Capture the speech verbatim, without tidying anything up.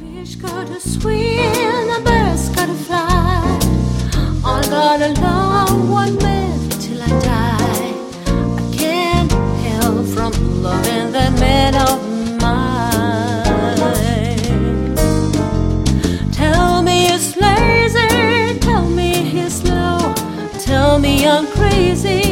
Fish gotta swim, the birds gotta fly. I gotta love one man till I die. I can't help from loving that man of mine. Tell me he's lazy, tell me he's slow, tell me I'm crazy.